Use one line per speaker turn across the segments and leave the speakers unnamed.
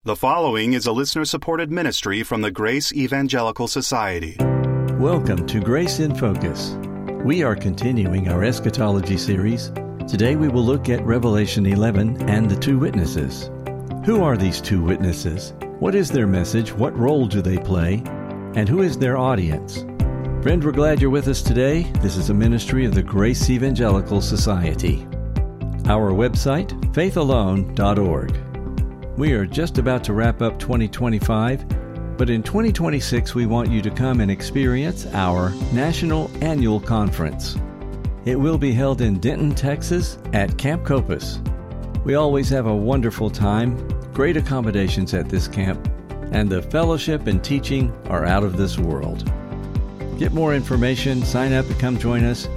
The following is a listener-supported ministry from the Grace Evangelical Society.
Welcome to Grace in Focus. We are continuing our eschatology series. Today we will look at Revelation 11 and the two witnesses. Who are these two witnesses? What is their message? What role do they play? And who is their audience? Friend, we're glad you're with us today. This is a ministry of the Grace Evangelical Society. Our website, faithalone.org. We are just about to wrap up 2025, but in 2026 we want you to come and experience our National Annual Conference. It will be held in Denton, Texas at Camp Copus. We always have a wonderful time, great accommodations at this camp, and the fellowship and teaching are out of this world. Get more information, sign up and come join us,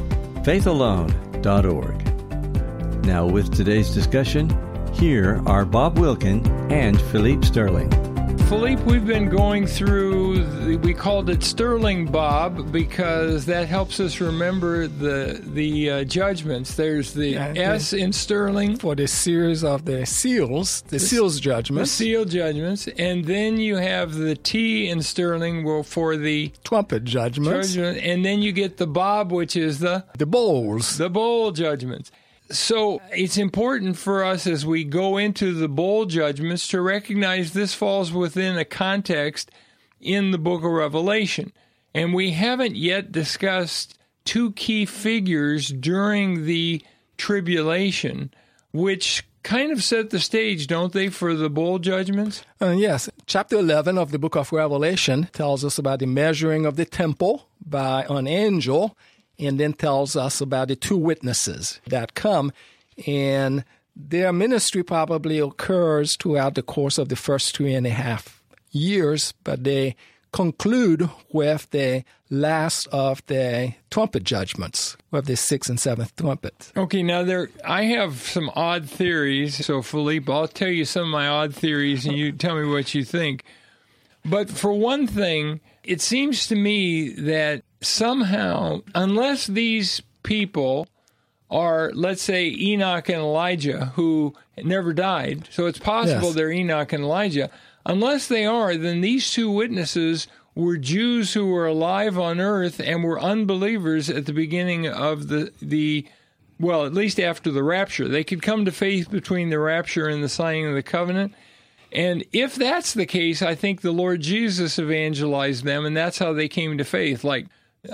faithalone.org. Now with today's discussion, here are Bob Wilkin and Philippe Sterling.
Philippe, we've been going through, we called it Sterling Bob because that helps us remember the judgments. There's the S in Sterling.
For the series of the seals, seals judgments.
The seal judgments. And then you have the T in Sterling for the
trumpet judgments.
And then you get the Bob, which is the
bowls.
The bowl judgments. So it's important for us as we go into the bowl judgments to recognize this falls within a context in the book of Revelation. And we haven't yet discussed two key figures during the tribulation, which kind of set the stage, don't they, for the bowl judgments?
Yes. Chapter 11 of the book of Revelation tells us about the measuring of the temple by an angel, and then tells us about the two witnesses that come. And their ministry probably occurs throughout the course of the first 3.5 years, but they conclude with the last of the trumpet judgments, with the sixth and seventh trumpet.
Okay, now I have some odd theories. So, Philippe, I'll tell you some of my odd theories, and you tell me what you think. But for one thing, it seems to me that somehow, unless these people are, let's say, Enoch and Elijah, who never died, so it's possible they're Enoch and Elijah, unless they are, then these two witnesses were Jews who were alive on earth and were unbelievers at the beginning of the well, at least after the rapture. They could come to faith between the rapture and the signing of the covenant. And if that's the case, I think the Lord Jesus evangelized them, and that's how they came to faith, like,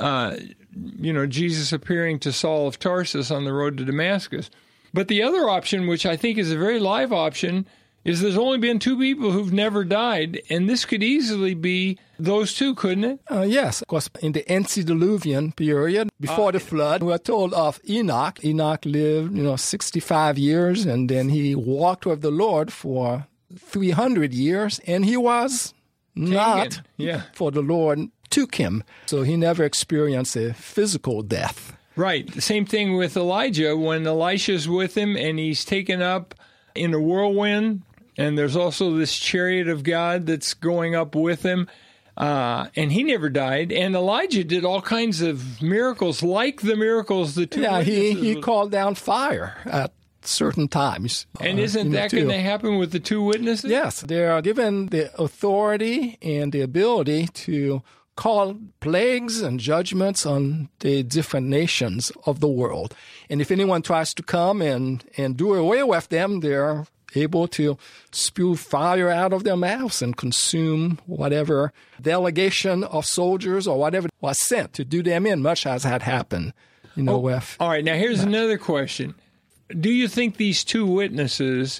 Jesus appearing to Saul of Tarsus on the road to Damascus. But the other option, which I think is a very live option, is there's only been two people who've never died, and this could easily be those two, couldn't it?
Yes. Of course, in the antediluvian period, before the flood, we're told of Enoch. Enoch lived, 65 years, and then he walked with the Lord for 300 years, and he was not, for the Lord took him. So he never experienced a physical death.
Right. The same thing with Elijah. When Elisha's with him and he's taken up in a whirlwind, and there's also this chariot of God that's going up with him, and he never died. And Elijah did all kinds of miracles, like the miracles the two witnesses.
He called down fire at certain times.
And isn't that going to happen with the two witnesses?
Yes. They are given the authority and the ability to call plagues and judgments on the different nations of the world. And if anyone tries to come and do away with them, they're able to spew fire out of their mouths and consume whatever delegation of soldiers or whatever was sent to do them in, much as had happened, with...
All right, now here's another question. Do you think these two witnesses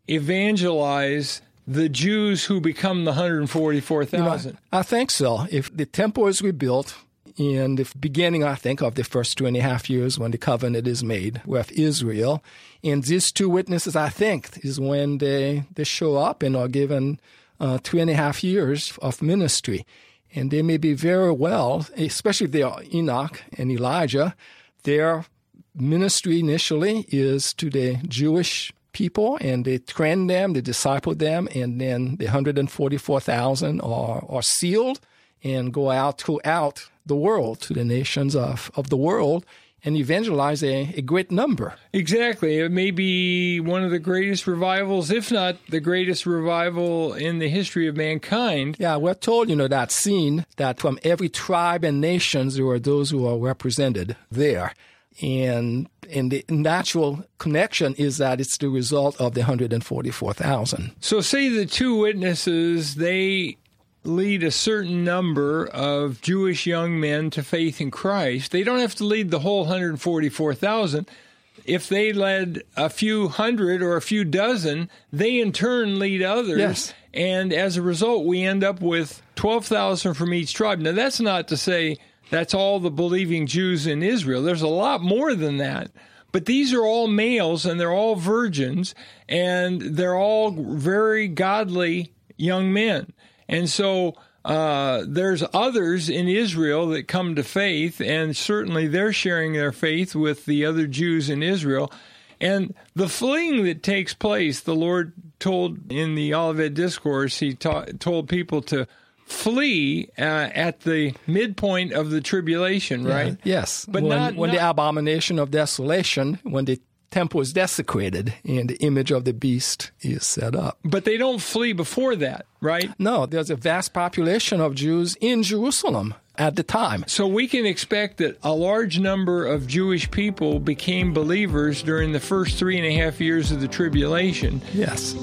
evangelize the Jews who become the 144,000?
I think so. If the temple is rebuilt in the beginning, I think, of the first 2.5 years when the covenant is made with Israel, and these two witnesses, I think, is when they show up and are given 2.5 years of ministry. And they may be very well, especially if they are Enoch and Elijah, their ministry initially is to the Jewish people, and they train them, they disciple them, and then the 144,000 are sealed and go out throughout the world to the nations of the world and evangelize a great number.
Exactly. It may be one of the greatest revivals, if not the greatest revival in the history of mankind.
Yeah, we're told, that scene, that from every tribe and nations, there are those who are represented there. And the natural connection is that it's the result of the 144,000.
So say the two witnesses, they lead a certain number of Jewish young men to faith in Christ. They don't have to lead the whole 144,000. If they led a few hundred or a few dozen, they in turn lead others.
Yes.
And as a result, we end up with 12,000 from each tribe. Now, that's not to say that's all the believing Jews in Israel. There's a lot more than that. But these are all males, and they're all virgins, and they're all very godly young men. And so there's others in Israel that come to faith, and certainly they're sharing their faith with the other Jews in Israel. And the fleeing that takes place, the Lord told in the Olivet Discourse, he told people to flee at the midpoint of the tribulation, right?
Yes.
But
when the abomination of desolation, when the temple is desecrated and the image of the beast is set up.
But they don't flee before that, right?
No, there's a vast population of Jews in Jerusalem at the time.
So we can expect that a large number of Jewish people became believers during the first 3.5 years of the tribulation.
Yes.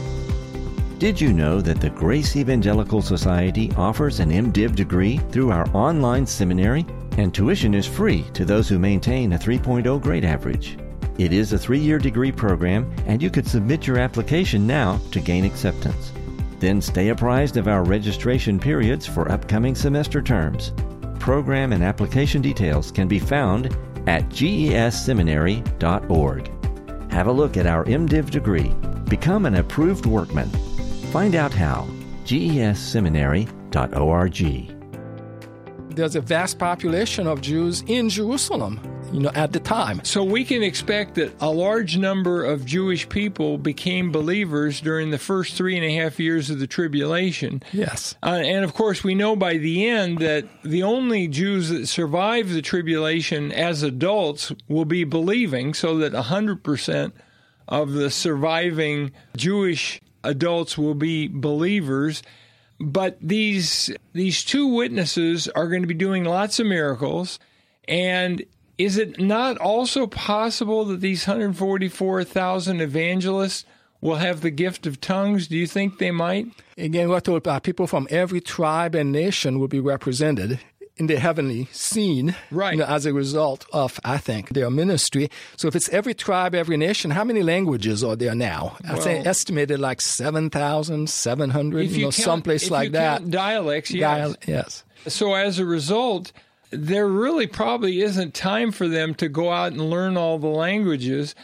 Did you know that the Grace Evangelical Society offers an MDiv degree through our online seminary? And tuition is free to those who maintain a 3.0 grade average. It is a 3-year degree program, and you could submit your application now to gain acceptance. Then stay apprised of our registration periods for upcoming semester terms. Program and application details can be found at gesseminary.org. Have a look at our MDiv degree. Become an approved workman. Find out how. gesseminary.org.
There's a vast population of Jews in Jerusalem, at the time.
So we can expect that a large number of Jewish people became believers during the first 3.5 years of the tribulation.
Yes.
And of course, we know by the end that the only Jews that survive the tribulation as adults will be believing, so that 100% of the surviving Jewish adults will be believers. But these two witnesses are going to be doing lots of miracles. And is it not also possible that these 144,000 evangelists will have the gift of tongues? Do you think they might?
Again, we're told people from every tribe and nation will be represented in the heavenly scene,
right?
As a result of, I think, their ministry. So if it's every tribe, every nation, how many languages are there now? I'd say estimated like 7,700, someplace like that.
Count dialects, yes.
Yes.
So as a result, there really probably isn't time for them to go out and learn all the languages.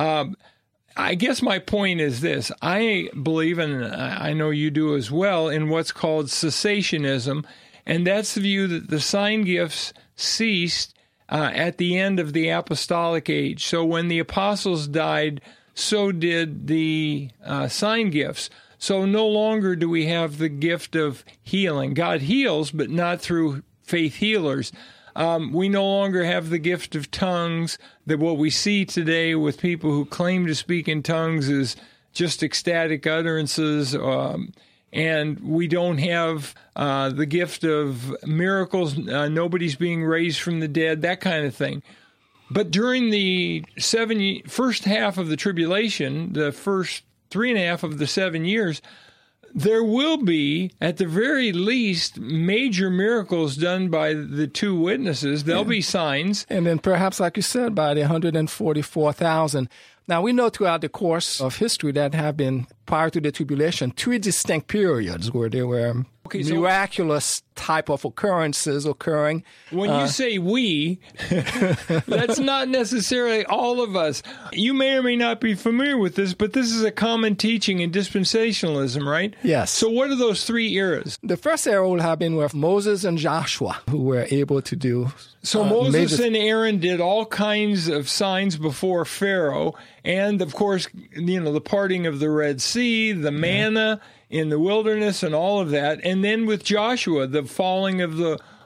I guess my point is this. I believe, and I know you do as well, in what's called cessationism. And that's the view that the sign gifts ceased at the end of the apostolic age. So when the apostles died, so did the sign gifts. So no longer do we have the gift of healing. God heals, but not through faith healers. We no longer have the gift of tongues. That what we see today with people who claim to speak in tongues is just ecstatic utterances. And we don't have the gift of miracles. Nobody's being raised from the dead, that kind of thing. But during the first half of the tribulation, the first 3.5 of the 7 years, there will be, at the very least, major miracles done by the two witnesses. There'll be signs.
And then perhaps, like you said, by the 144,000. Now, we know throughout the course of history that have been, prior to the tribulation, 3 distinct periods where there were miraculous type of occurrences occurring.
When you say we, that's not necessarily all of us. You may or may not be familiar with this, but this is a common teaching in dispensationalism, right?
Yes.
So what are those 3 eras?
The first era will have been with Moses and Joshua, who were able to do
So Moses and Aaron did all kinds of signs before Pharaoh, and of course, the parting of the Red Sea, the manna in the wilderness, and all of that. And then with Joshua, the falling of the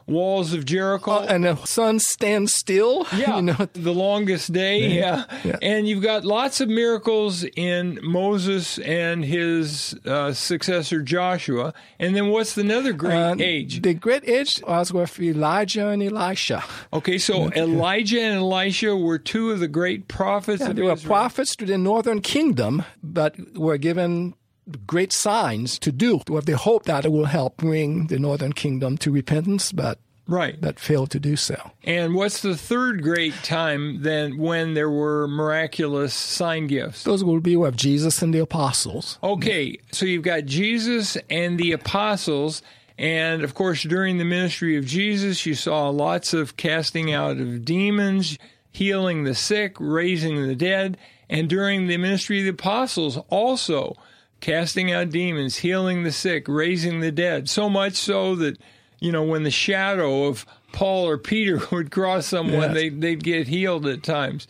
walls of Jericho.
And the sun stands still.
Yeah, the longest day. Yeah. And you've got lots of miracles in Moses and his successor Joshua. And then what's another great age?
The great age was with Elijah and Elisha.
Okay, so Elijah and Elisha were two of the great prophets of
They
Israel.
were prophets to the northern kingdom, but were given great signs to do what they hoped that it will help bring the northern kingdom to repentance, but that failed to do so.
And what's the third great time then when there were miraculous sign gifts?
Those will be with Jesus and the apostles.
Okay, so you've got Jesus and the apostles, and of course during the ministry of Jesus you saw lots of casting out of demons, healing the sick, raising the dead, and during the ministry of the apostles also casting out demons, healing the sick, raising the dead, so much so that, when the shadow of Paul or Peter would cross someone, they'd get healed at times.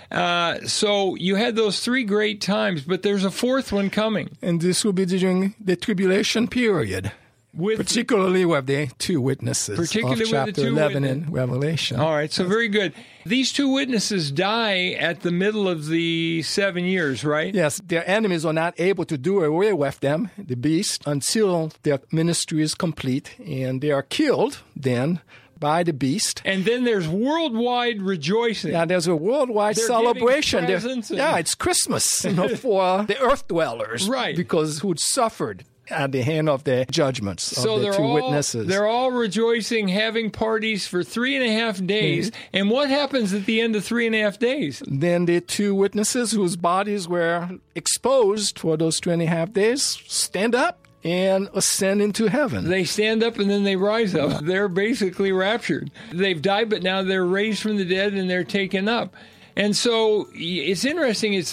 So you had those three great times, but there's a fourth one coming.
And this will be during the tribulation period. Particularly with the two witnesses of chapter 11 in Revelation.
All right, so very good. These two witnesses die at the middle of the 7 years, right?
Yes, their enemies are not able to do away with them, the beast, until their ministry is complete, and they are killed then by the beast.
And then there's worldwide rejoicing.
Yeah, there's a worldwide celebration. It's Christmas for the earth dwellers,
right?
Because who'd suffered at the hand of the judgments of the two witnesses.
They're all rejoicing, having parties for 3.5 days. Mm-hmm. And what happens at the end of 3.5 days?
Then the two witnesses whose bodies were exposed for those 3.5 days stand up and ascend into heaven.
They stand up and then they rise up. They're basically raptured. They've died, but now they're raised from the dead and they're taken up. And so it's interesting, it's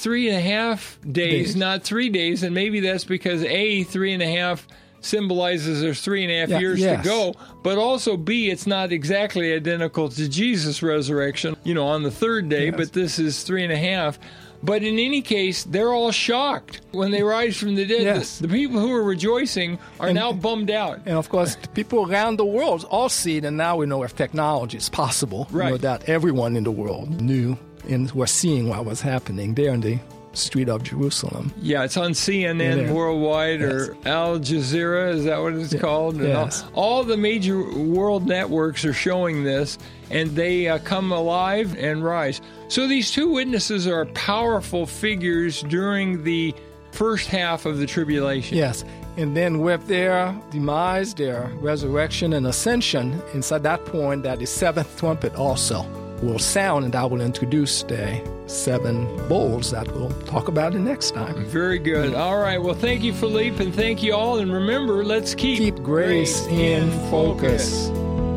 3.5 days, not 3 days, and maybe that's because A, 3.5 symbolizes there's 3.5 years to go, but also B, it's not exactly identical to Jesus' resurrection, on the third day, but this is 3.5. But in any case, they're all shocked when they rise from the dead.
Yes.
The people who are rejoicing are now bummed out.
And of course, the people around the world all see it, and now we know if technology is possible, that everyone in the world knew and were seeing what was happening there in the street of Jerusalem.
Yeah, it's on CNN worldwide or Al Jazeera, is that what it's called?
Yes.
All the major world networks are showing this, and they come alive and rise. So these two witnesses are powerful figures during the first half of the tribulation.
Yes. And then with their demise, their resurrection and ascension, it's at that point that the seventh trumpet also will sound, and that will introduce the 7 bowls that we'll talk about the next time.
Very good. All right. Well, thank you, Philippe, and thank you all. And remember, let's keep
grace in focus.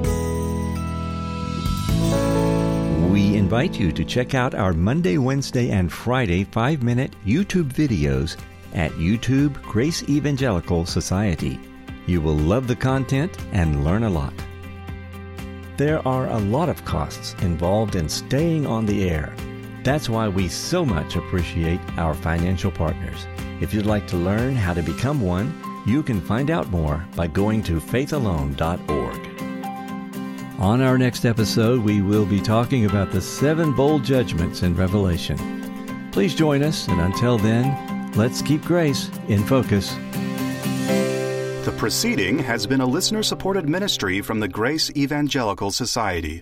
We invite you to check out our Monday, Wednesday, and Friday 5-minute YouTube videos at YouTube Grace Evangelical Society. You will love the content and learn a lot. There are a lot of costs involved in staying on the air. That's why we so much appreciate our financial partners. If you'd like to learn how to become one, you can find out more by going to faithalone.org. On our next episode, we will be talking about the 7 bold judgments in Revelation. Please join us, and until then, let's keep grace in focus.
The proceeding has been a listener-supported ministry from the Grace Evangelical Society.